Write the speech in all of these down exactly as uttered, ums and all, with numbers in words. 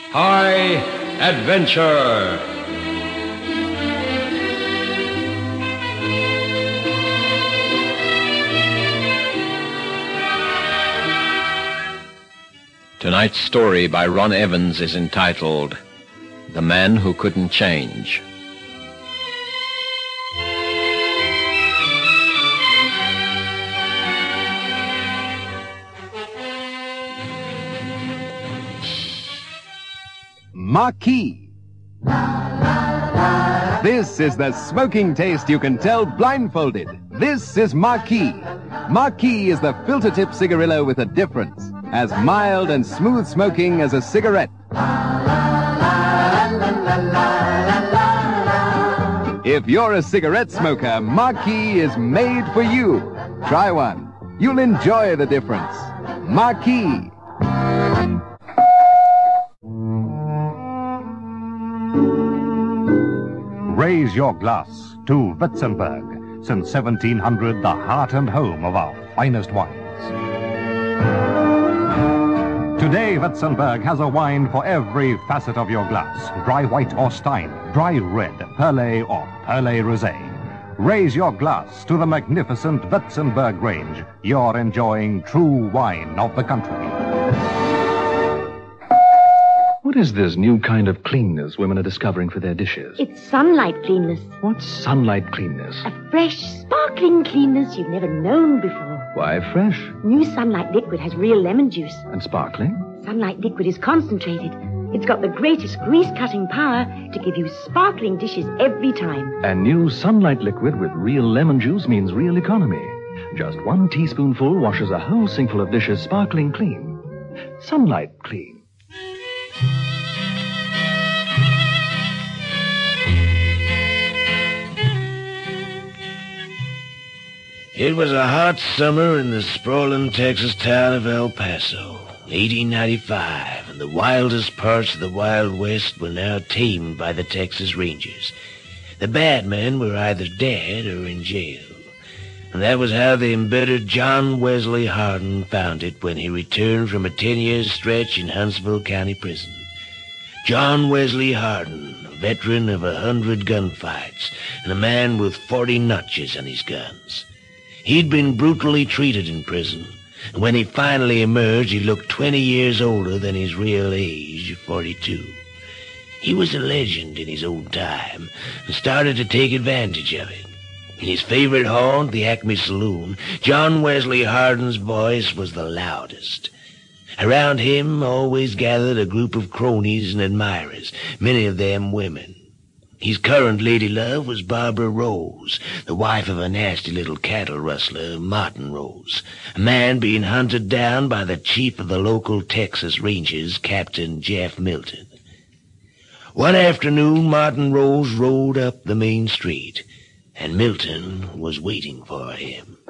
High Adventure. Tonight's story by Ron Evans is entitled The Man Who Couldn't Change. Marquis. This is the smoking taste you can tell blindfolded. This is Marquis. Marquis is the filter-tip cigarillo with a difference. As mild and smooth smoking as a cigarette. If you're a cigarette smoker, Marquis is made for you. Try one. You'll enjoy the difference. Marquis. Raise your glass to Witzenberg. Since seventeen hundred, the heart and home of our finest wines. Today, Witzenberg has a wine for every facet of your glass. Dry white or Stein, dry red, Perle or Perle Rosé. Raise your glass to the magnificent Witzenberg range. You're enjoying true wine of the country. What is this new kind of cleanness women are discovering for their dishes? It's sunlight cleanness. What's sunlight cleanness? A fresh, sparkling cleanness you've never known before. Why fresh? New Sunlight Liquid has real lemon juice. And sparkling? Sunlight Liquid is concentrated. It's got the greatest grease-cutting power to give you sparkling dishes every time. And new Sunlight Liquid with real lemon juice means real economy. Just one teaspoonful washes a whole sinkful of dishes sparkling clean. Sunlight Clean. It was a hot summer in the sprawling Texas town of El Paso, eighteen ninety-five, and the wildest parts of the Wild West were now tamed by the Texas Rangers. The bad men were either dead or in jail, and that was how the embittered John Wesley Hardin found it when he returned from a ten-year stretch in Huntsville County Prison. John Wesley Hardin, a veteran of a hundred gunfights, and a man with forty notches on his guns. He'd been brutally treated in prison, and when he finally emerged, he looked twenty years older than his real age of forty-two. He was a legend in his own time, and started to take advantage of it. In his favorite haunt, the Acme Saloon, John Wesley Hardin's voice was the loudest. Around him always gathered a group of cronies and admirers, many of them women. His current lady love was Barbara Rose, the wife of a nasty little cattle rustler, Martin Rose, a man being hunted down by the chief of the local Texas Rangers, Captain Jeff Milton. One afternoon, Martin Rose rode up the main street, and Milton was waiting for him.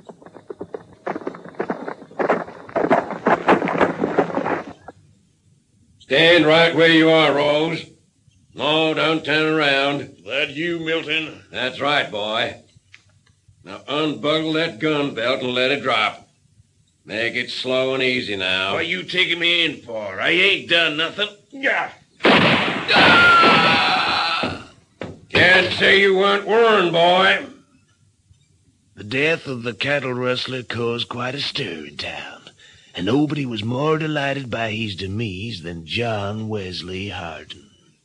Stand right where you are, Rose. No, don't turn around. That you, Milton? That's right, boy. Now unbuckle that gun belt and let it drop. Make it slow and easy now. What are you taking me in for? I ain't done nothing. Yeah. Ah! Can't say you weren't warned, boy. The death of the cattle rustler caused quite a stir in town, and nobody was more delighted by his demise than John Wesley Hardin.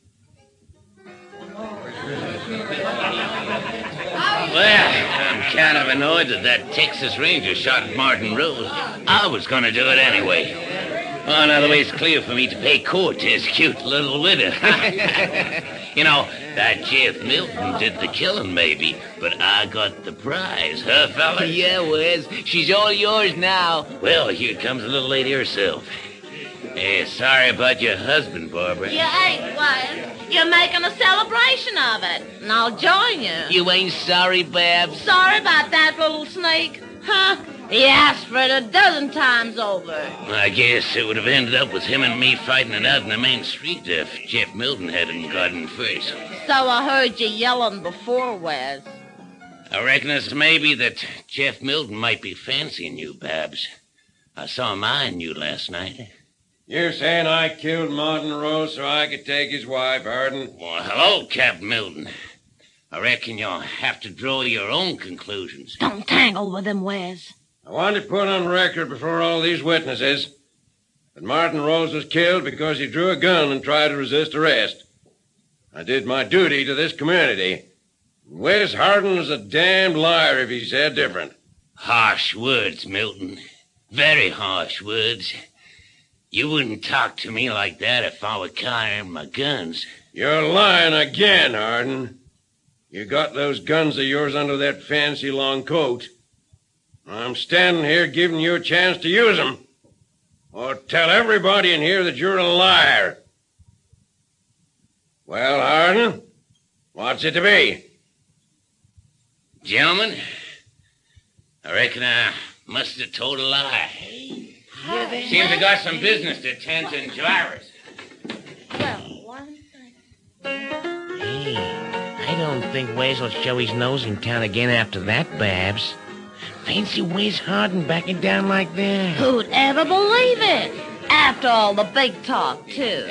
Well, I'm kind of annoyed that that Texas Ranger shot Martin Rose. I was going to do it anyway. Well, now the way's clear for me to pay court to his cute little widow. You know, that Jeff Milton did the killing, maybe, but I got the prize, huh, fella? Yeah, Wes. She's all yours now. Well, here comes the little lady herself. Hey, sorry about your husband, Barbara. You ain't, Wes. You're making a celebration of it, and I'll join you. You ain't sorry, Babs? Sorry about that little snake, huh? He asked for it a dozen times over. I guess it would have ended up with him and me fighting it out in the main street if Jeff Milton hadn't gotten first. So I heard you yelling before, Wes. I reckon it's maybe that Jeff Milton might be fancying you, Babs. I saw him eyeing you last night. You're saying I killed Martin Rose so I could take his wife, Hardin? Well, hello, Captain Milton. I reckon you'll have to draw your own conclusions. Don't tangle with him, Wes. I want to put on record before all these witnesses that Martin Rose was killed because he drew a gun and tried to resist arrest. I did my duty to this community. Wes Hardin was a damned liar if he said different. Harsh words, Milton. Very harsh words. You wouldn't talk to me like that if I were carrying my guns. You're lying again, Hardin. You got those guns of yours under that fancy long coat. I'm standing here giving you a chance to use them. Or tell everybody in here that you're a liar. Well, Hardin, what's it to be? Gentlemen, I reckon I must have told a lie. Seems I got some business to attend to in Jairus. Well, one thing. Hey, I don't think Wes will show his nose in town again after that, Babs. Fancy Wes Hardin backing down like that. Who'd ever believe it? After all the big talk, too.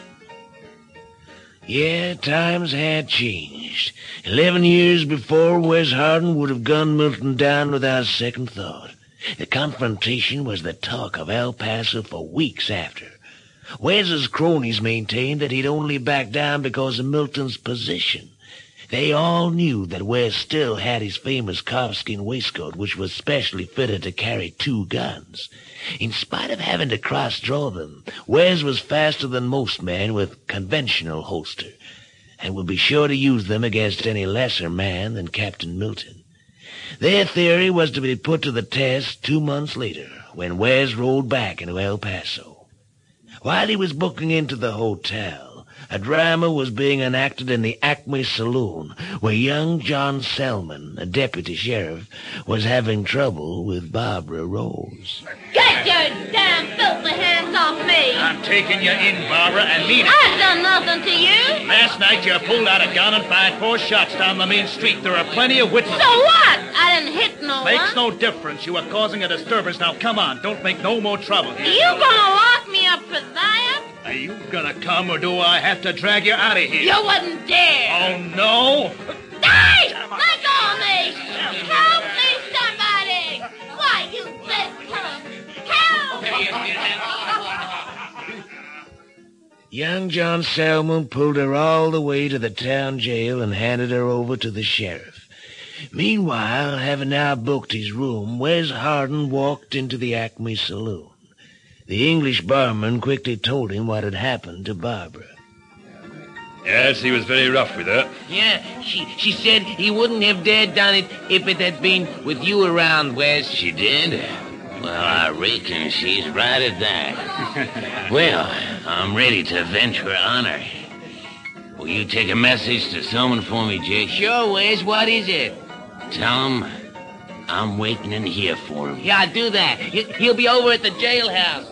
Yeah, times had changed. Eleven years before, Wes Hardin would have gunned Milton down without a second thought. The confrontation was the talk of El Paso for weeks after. Wes's cronies maintained that he'd only backed down because of Milton's position. They all knew that Wes still had his famous calfskin waistcoat, which was specially fitted to carry two guns. In spite of having to cross-draw them, Wes was faster than most men with conventional holster, and would be sure to use them against any lesser man than Captain Milton. Their theory was to be put to the test two months later, when Wes rolled back into El Paso. While he was booking into the hotel, a drama was being enacted in the Acme Saloon, where young John Selman, a deputy sheriff, was having trouble with Barbara Rose. Get your damn filthy hands off me! I'm taking you in, Barbara, and mean it. I've done nothing to you. Last night you pulled out a gun and fired four shots down the main street. There are plenty of witnesses. So what? I didn't hit no one. Makes no difference. You were causing a disturbance. Now, come on. Don't make no more trouble here. You gonna lock me up for that? Are you gonna come, or do I have to drag you out of here? You wouldn't dare. Oh, no? Hey! Let go of me! Help me, somebody! Why, you big punk! Help! Young John Selman pulled her all the way to the town jail and handed her over to the sheriff. Meanwhile, having now booked his room, Wes Hardin walked into the Acme Saloon. The English barman quickly told him what had happened to Barbara. Yes, he was very rough with her. Yeah, she she said he wouldn't have dared done it if it had been with you around, Wes. She did? Well, I reckon she's right at that. Well, I'm ready to avenge her honor. Will you take a message to someone for me, Jake? Sure, Wes. What is it? Tell him I'm waiting in here for him. Yeah, do that. He- He'll be over at the jailhouse.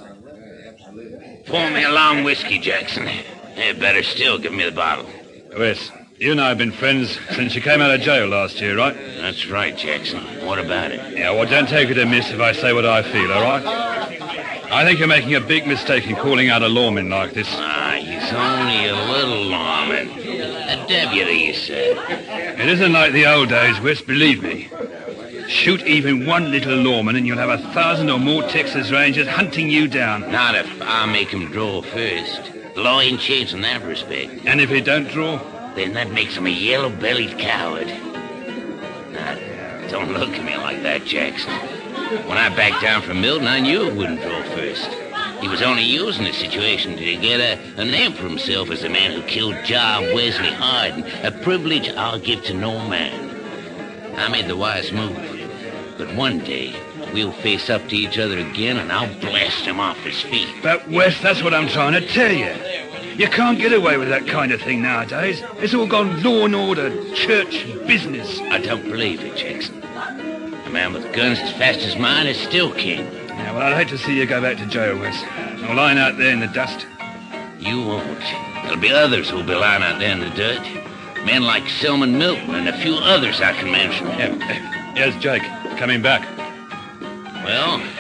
Pour me a long whiskey, Jackson. Hey, better still, give me the bottle. Wes, you and I have been friends since you came out of jail last year, right? That's right, Jackson. What about it? Yeah, well, don't take it amiss if I say what I feel, all right? I think you're making a big mistake in calling out a lawman like this. Ah, he's only a little lawman. A deputy, you said. It isn't like the old days, Wes, believe me. Shoot even one little lawman and you'll have a thousand or more Texas Rangers hunting you down. Not if I make him draw first. The law ain't changed in that respect. And if he don't draw? Then that makes him a yellow-bellied coward. Now, don't look at me like that, Jackson. When I backed down from Milton, I knew it wouldn't draw first. He was only using the situation to get a, a name for himself as the man who killed John Wesley Hardin, a privilege I'll give to no man. I made the wise move. But one day, we'll face up to each other again, and I'll blast him off his feet. But, Wes, that's what I'm trying to tell you. You can't get away with that kind of thing nowadays. It's all gone law and order, church, business. I don't believe it, Jackson. A man with guns as fast as mine is still king. Yeah, well, I'd hate to see you go back to jail, Wes. Or lying out there in the dust. You won't. There'll be others who'll be lying out there in the dirt. Men like Selman Milton and a few others I can mention. Yeah, here's Jake, coming back. Well, you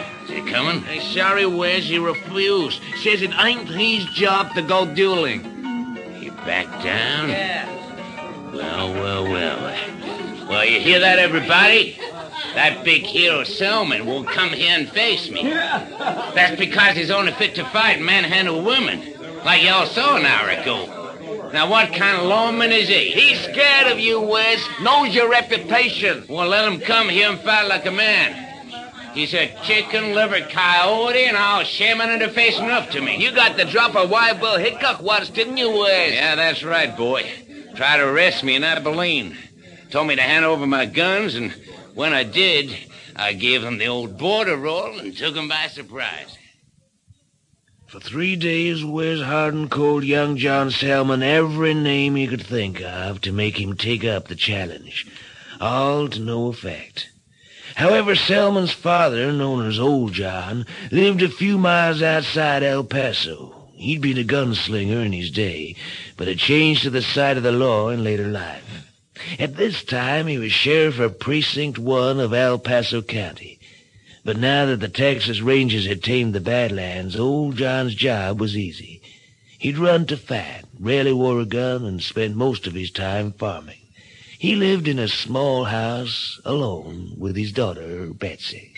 coming. Hey, sorry, Wes, he refused. Says it ain't his job to go dueling. He backed down? Yeah. Well, well, well. Well, you hear that, everybody? That big hero Selman won't come here and face me. That's because he's only fit to fight and manhandle women, like y'all saw an hour ago. Now, what kind of lawman is he? He's scared of you, Wes. Knows your reputation. Well, let him come here and fight like a man. He's a chicken liver coyote, and I'll shame him into facing up to me. You got the drop of Wild Bill Hickok once, didn't you, Wes? Yeah, that's right, boy. Tried to arrest me in Abilene. Told me to hand over my guns, and when I did, I gave him the old border roll and took him by surprise. For three days, Wes Hardin called young John Selman every name he could think of to make him take up the challenge, all to no effect. However, Selman's father, known as Old John, lived a few miles outside El Paso. He'd been a gunslinger in his day, but had changed to the side of the law in later life. At this time, he was sheriff of Precinct one of El Paso County. But now that the Texas Rangers had tamed the Badlands, Old John's job was easy. He'd run to fight, rarely wore a gun, and spent most of his time farming. He lived in a small house, alone, with his daughter, Betsy.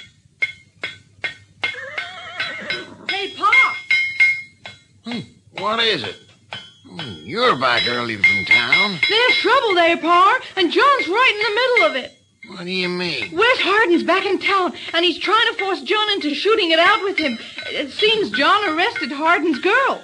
Hey, Pa! Hmm, what is it? Hmm, you're back early from town. There's trouble there, Pa, and John's right in the middle of it. What do you mean? Wes Hardin's back in town, and he's trying to force John into shooting it out with him. It seems John arrested Hardin's girl.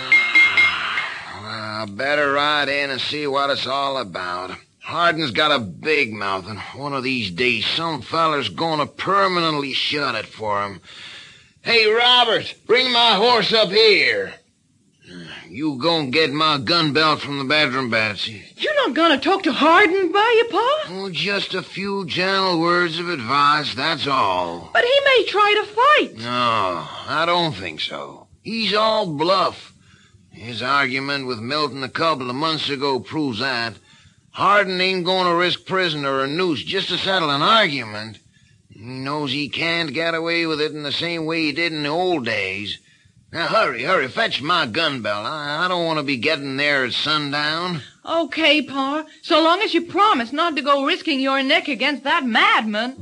I better ride in and see what it's all about. Hardin's got a big mouth, and one of these days some feller's gonna permanently shut it for him. Hey, Robert, bring my horse up here. You go and get my gun belt from the bedroom, Betsy. You're not gonna talk to Hardin, are you, Pa? Oh, just a few gentle words of advice, that's all. But he may try to fight. No, I don't think so. He's all bluff. His argument with Milton a couple of months ago proves that. Hardin ain't going to risk prison or a noose just to settle an argument. He knows he can't get away with it in the same way he did in the old days. Now, hurry, hurry, fetch my gun belt. I, I don't want to be getting there at sundown. Okay, Pa, so long as you promise not to go risking your neck against that madman.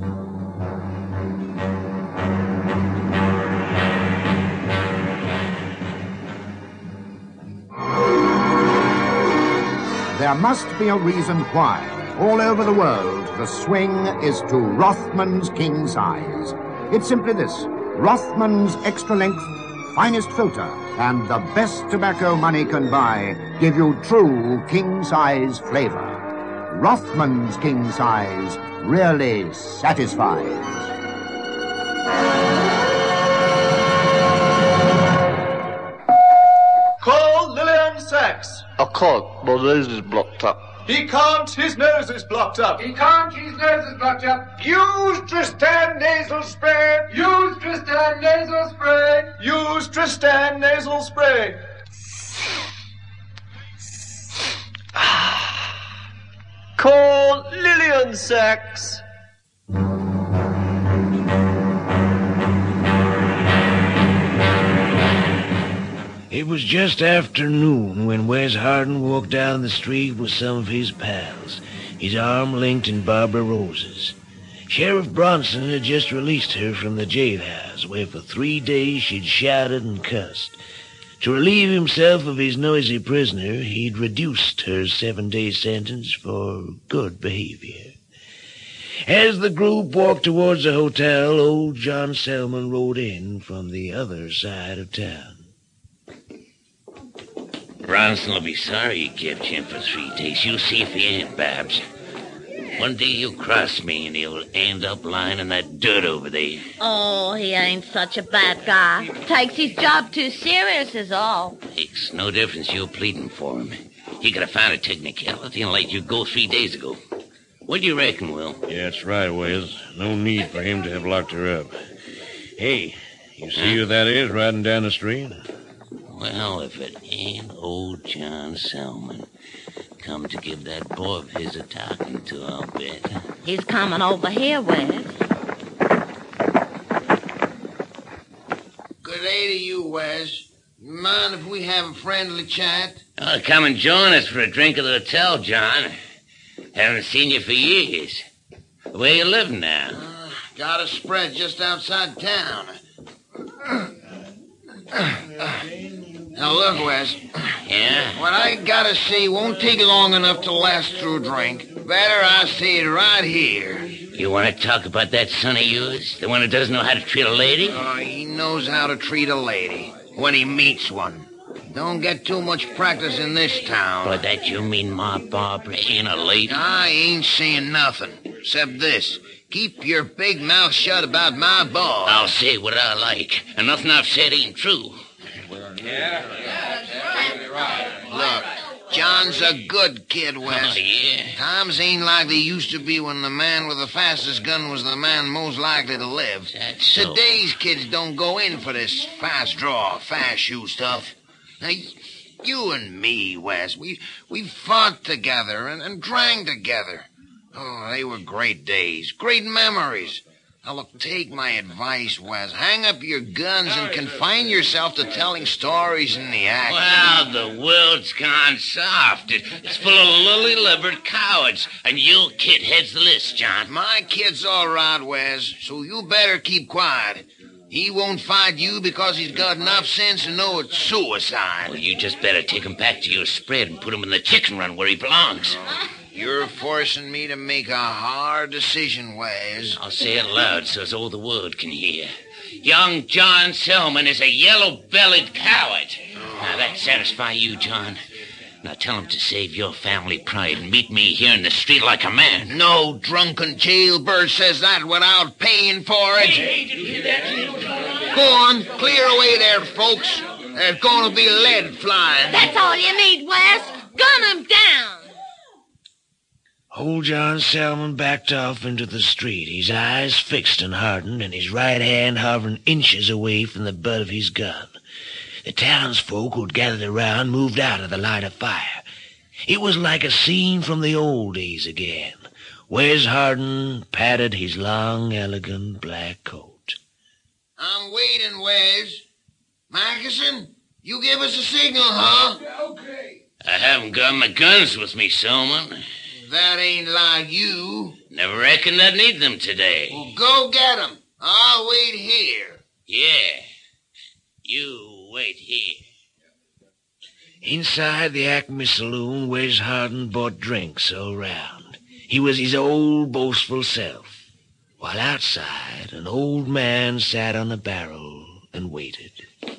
There must be a reason why, all over the world, the swing is to Rothman's king size. It's simply this: Rothman's extra length, finest filter, and the best tobacco money can buy give you true king size flavor. Rothman's king size really satisfies. Call Lillian Sachs. I can't. My nose is blocked up. He can't. His nose is blocked up. He can't. His nose is blocked up. Use Tristan nasal spray. Use Tristan nasal spray. Use Tristan nasal spray. Call Lillian Sachs. It was just after noon when Wes Hardin walked down the street with some of his pals, his arm linked in Barbara Rose's. Sheriff Bronson had just released her from the jailhouse, where for three days she'd shouted and cussed. To relieve himself of his noisy prisoner, he'd reduced her seven-day sentence for good behavior. As the group walked towards the hotel, old John Selman rode in from the other side of town. Bronson will be sorry he kept you in for three days. You'll see if he ain't, Babs. One day he'll cross me and he'll end up lying in that dirt over there. Oh, he ain't such a bad guy. Takes his job too serious is all. Makes no difference you're pleading for him. He could have found a technicality and let you go three days ago. What do you reckon, Will? Yeah, that's right, Wes. No need for him to have locked her up. Hey, you see huh? who that is riding down the street? Well, if it ain't old John Selman, come to give that boy of his a talking to, I'll bet. He's coming over here, Wes. Good day to you, Wes. Mind if we have a friendly chat? Oh, come and join us for a drink at the hotel, John. Haven't seen you for years. Where you living now? Uh, got a spread just outside town. Now, look, Wes. Yeah? What I gotta say won't take long enough to last through a drink. Better I say it right here. You want to talk about that son of yours? The one who doesn't know how to treat a lady? Oh, he knows how to treat a lady when he meets one. Don't get too much practice in this town. By that you mean Ma Barbara ain't a lady? I ain't saying nothing, except this. Keep your big mouth shut about my boy. I'll say what I like, and nothing I've said ain't true. Look, John's a good kid, Wes. Oh, yeah? Times ain't like they used to be when the man with the fastest gun was the man most likely to live. That's so. Today's kids don't go in for this fast draw, fast shoot stuff. Now, you and me, Wes, we we fought together and, and drank together. Oh, they were great days, great memories. Now, look, take my advice, Wes. Hang up your guns and confine yourself to telling stories in the act. Well, the world's gone soft. It, it's full of lily-livered cowards, and you kid heads the list, John. My kid's all right, Wes, so you better keep quiet. He won't fight you because he's got enough sense to know it's suicide. Well, you just better take him back to your spread and put him in the chicken run where he belongs. You're forcing me to make a hard decision, Wes. I'll say it loud so as all the world can hear. Young John Selman is a yellow-bellied coward. Now, that satisfy you, John? Now, tell him to save your family pride and meet me here in the street like a man. No drunken jailbird says that without paying for it. Hey, hey, did you hear that? Go on, clear away there, folks. There's going to be lead flying. That's all you need, Wes. Gun him down. Old John Selman backed off into the street, his eyes fixed and hardened, and his right hand hovering inches away from the butt of his gun. The townsfolk who'd gathered around moved out of the light of fire. It was like a scene from the old days again. Wes Harden patted his long, elegant black coat. I'm waiting, Wes. Mackerson, you give us a signal, huh? Okay. I haven't got my guns with me, Selman. That ain't like you. Never reckoned I'd need them today. Well, go get 'em. I'll wait here. Yeah. You wait here. Inside the Acme Saloon, Wes Harden bought drinks all round. He was his old boastful self. While outside, an old man sat on a barrel and waited.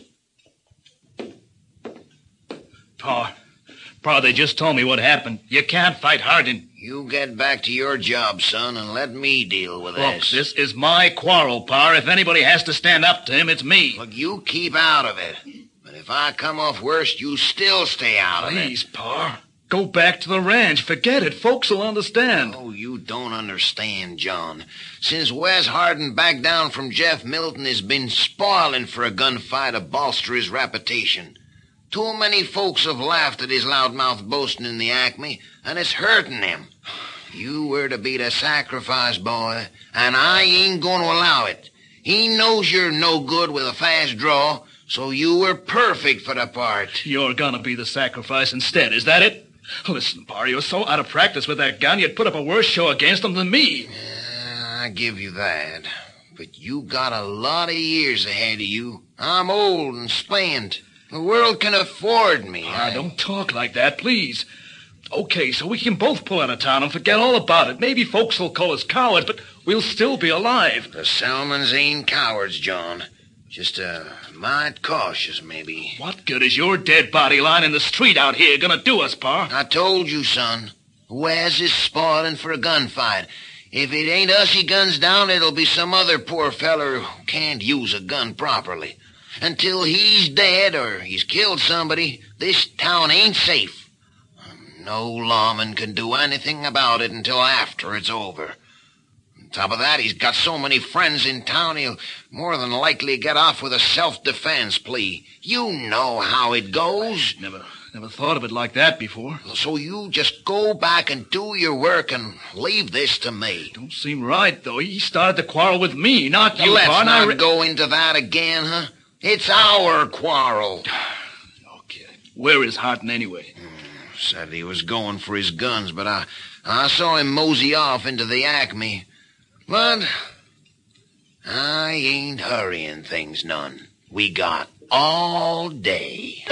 Pa, Pa, they just told me what happened. You can't fight Hardin. You get back to your job, son, and let me deal with Look, this. this is my quarrel, Pa. If anybody has to stand up to him, it's me. Look, you keep out of it. But if I come off worst, you still stay out of it. Please, Pa. Go back to the ranch. Forget it. Folks will understand. Oh, you don't understand, John. Since Wes Harden backed down from Jeff Milton, has been spoiling for a gunfight to bolster his reputation. Too many folks have laughed at his loudmouth boasting in the Acme, and it's hurting him. You were to be the sacrifice, boy, and I ain't going to allow it. He knows you're no good with a fast draw, so you were perfect for the part. You're gonna be the sacrifice instead, is that it? Listen, Pa, you're so out of practice with that gun, you'd put up a worse show against them than me. Yeah, I give you that. But you got a lot of years ahead of you. I'm old and spent. The world can afford me. Pa, I... don't talk like that, please. Okay, so we can both pull out of town and forget all about it. Maybe folks will call us cowards, but we'll still be alive. The Selmans ain't cowards, John. Just a mite cautious, maybe. What good is your dead body lying in the street out here gonna do us, Pa? I told you, son. Wes is spoiling for a gunfight. If it ain't us he guns down, it'll be some other poor feller who can't use a gun properly. Until he's dead or he's killed somebody, this town ain't safe. No lawman can do anything about it until after it's over. On top of that, he's got so many friends in town, he'll more than likely get off with a self-defense plea. You know how it goes. Never, never thought of it like that before. So you just go back and do your work and leave this to me. Don't seem right, though. He started the quarrel with me, not you, Let's Pa. not re- go into that again, huh? It's our quarrel. Where is Harden anyway? Said he was going for his guns, but I, I saw him mosey off into the Acme. But I ain't hurrying things none. We got all day.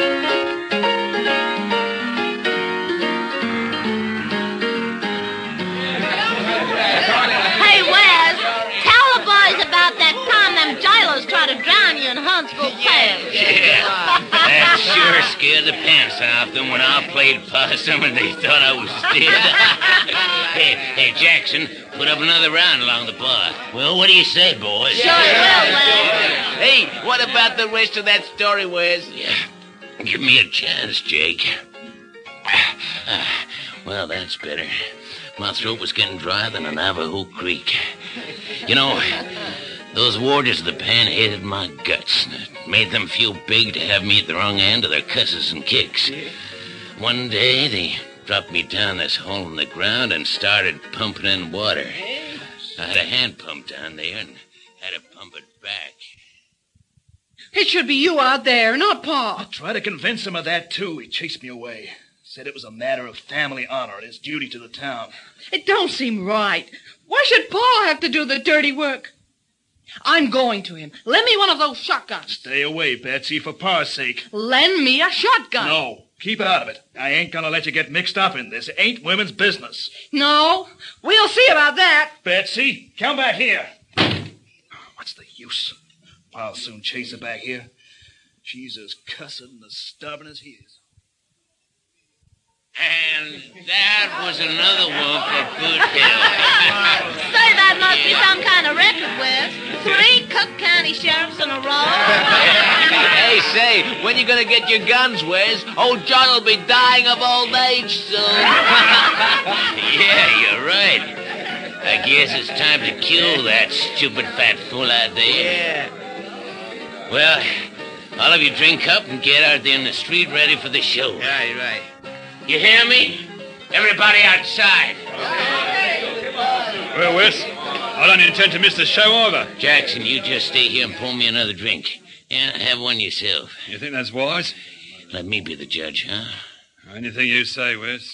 Hey, Wes, tell the boys about that time them Gilos tried to drown you in Huntsville Pass. Yeah, that sure scared the pants off them when I played possum and they thought I was dead. hey, hey, Jackson, put up another round along the bar. Well, what do you say, boys? Sure will, Wes. Hey, what about the rest of that story, Wes? Yeah, give me a chance, Jake. Well, that's better. My throat was getting drier than a Navajo Creek. You know, those warders of the pen hated my guts. It made them feel big to have me at the wrong end of their cusses and kicks. One day, they dropped me down this hole in the ground and started pumping in water. I had a hand pump down there and had to pump it back. It should be you out there, not Pa. I tried to convince him of that, too. He chased me away. Said it was a matter of family honor and his duty to the town. It don't seem right. Why should Pa have to do the dirty work? I'm going to him. Lend me one of those shotguns. Stay away, Betsy, for Pa's sake. Lend me a shotgun. No, keep out of it. I ain't gonna let you get mixed up in this. It ain't women's business. No, we'll see about that. Betsy, come back here. What's the use? Pa'll soon chase her back here. She's as cussed and as stubborn as he is. And that was another one for Boot Hill. Say, that must be some kind of record, Wes. Three Cook County sheriffs in a row. Hey, say, when you gonna get your guns, Wes? Old John will be dying of old age soon. Yeah, you're right. I guess it's time to kill that stupid fat fool out there. Yeah. Well, all of you drink up and get out there in the street ready for the show. Right, right. You hear me? Everybody outside. Well, Wes, I don't intend to miss the show either. Jackson, you just stay here and pour me another drink. Yeah, have one yourself. You think that's wise? Let me be the judge, huh? Anything you say, Wes.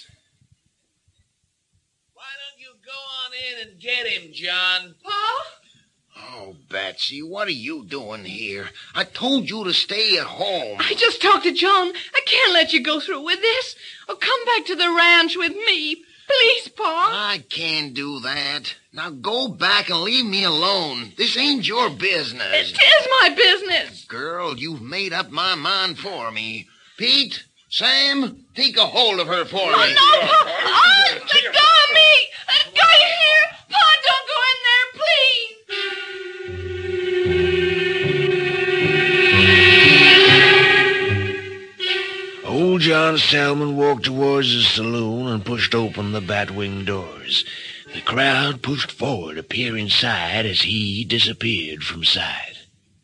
Why don't you go on in and get him, John? Pa? Oh, Betsy, what are you doing here? I told you to stay at home. I just talked to John. I can't let you go through with this. Oh, come back to the ranch with me. Please, Pa. I can't do that. Now go back and leave me alone. This ain't your business. It is my business. Girl, you've made up my mind for me. Pete, Sam, take a hold of her for Oh, me. no, Pa. Oh, let go of me. Let go of here. Pa, don't go in there, please. Old John Salmon walked towards the saloon and pushed open the bat-wing doors. The crowd pushed forward to peer inside as he disappeared from sight.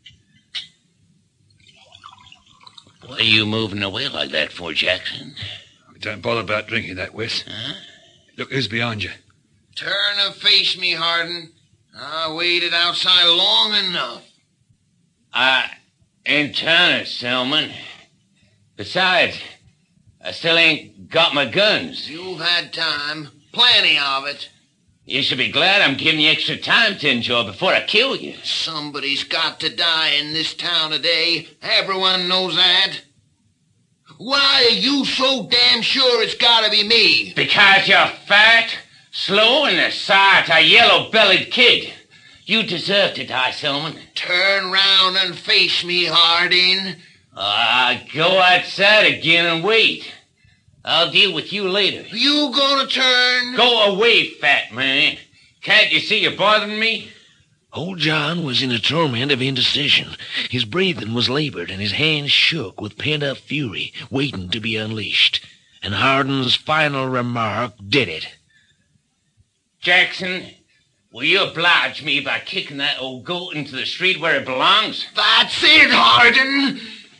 What are you moving away like that for, Jackson? Don't bother about drinking that, Wes. Huh? Look who's behind you. Turn and face me, Harden. I waited outside long enough. I ain't turning, Selman. Besides, I still ain't got my guns. You've had time. Plenty of it. You should be glad I'm giving you extra time to enjoy before I kill you. Somebody's got to die in this town today. Everyone knows that. Why are you so damn sure it's gotta be me? Because you're fat, slow, and the size of a yellow-bellied kid. You deserve to die, Selman. Turn round and face me, Harding. Ah, uh, go outside again and wait. I'll deal with you later. You gonna turn? Go away, fat man. Can't you see you're bothering me? Old John was in a torment of indecision. His breathing was labored, and his hands shook with pent-up fury, waiting to be unleashed. And Hardin's final remark did it. Jackson, will you oblige me by kicking that old goat into the street where it belongs? That's it, Hardin!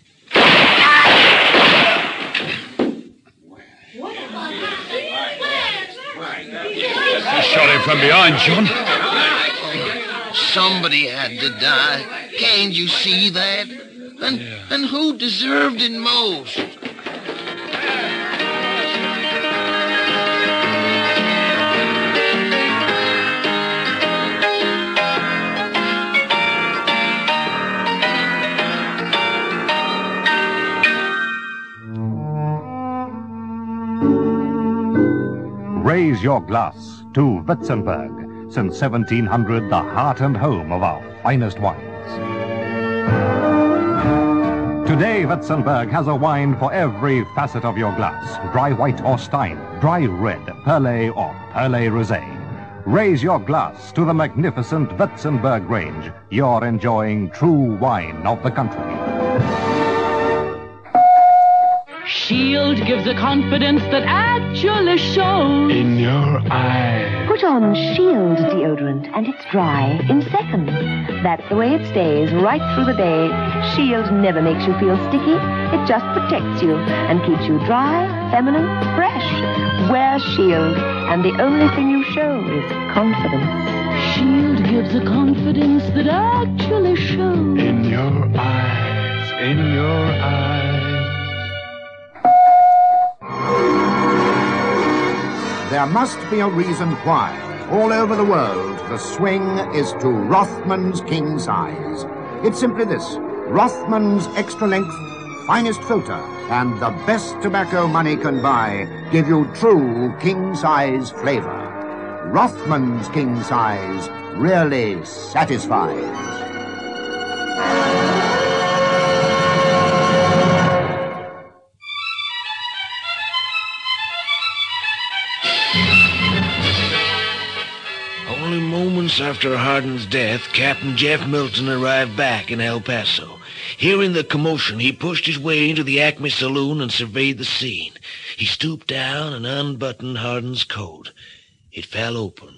You shot him from behind, John. Somebody had to die. Can't you see that? And, and who deserved it most? Raise your glass to Witzenberg, since seventeen hundred, the heart and home of our finest wines. Today, Witzenberg has a wine for every facet of your glass. Dry white or Stein, dry red, Perle or Perle Rosé. Raise your glass to the magnificent Witzenberg range. You're enjoying true wine of the country. Shield gives a confidence that actually shows. In your eyes. Put on Shield deodorant and it's dry in seconds. That's the way it stays right through the day. Shield never makes you feel sticky. It just protects you and keeps you dry, feminine, fresh. Wear Shield and the only thing you show is confidence. Shield gives a confidence that actually shows. In your eyes, in your eyes. There must be a reason why, all over the world, the swing is to Rothman's king size. It's simply this: Rothman's extra length, finest filter, and the best tobacco money can buy give you true king size flavor. Rothman's king size really satisfies. Only moments after Hardin's death, Captain Jeff Milton arrived back in El Paso. Hearing the commotion, he pushed his way into the Acme saloon and surveyed the scene. He stooped down and unbuttoned Hardin's coat. It fell open.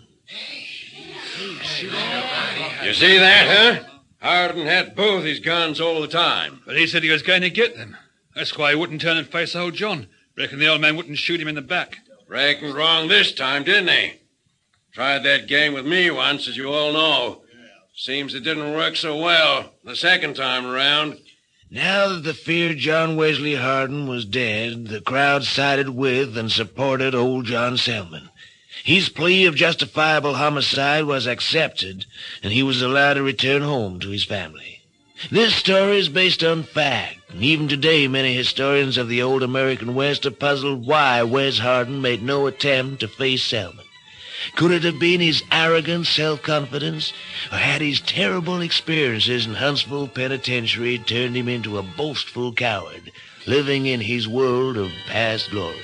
You see that, huh? Hardin had both his guns all the time. But he said he was going to get them. That's why he wouldn't turn and face old John. Reckon the old man wouldn't shoot him in the back. Reckoned wrong this time, didn't he? Tried that game with me once, as you all know. Seems it didn't work so well the second time around. Now that the feared John Wesley Hardin was dead, the crowd sided with and supported old John Selman. His plea of justifiable homicide was accepted, and he was allowed to return home to his family. This story is based on fact, and even today many historians of the old American West are puzzled why Wes Hardin made no attempt to face Selman. Could it have been his arrogant self-confidence, or had his terrible experiences in Huntsville Penitentiary turned him into a boastful coward, living in his world of past glories?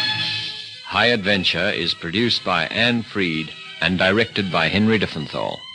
High Adventure is produced by Anne Freed and directed by Henry Diffenthal.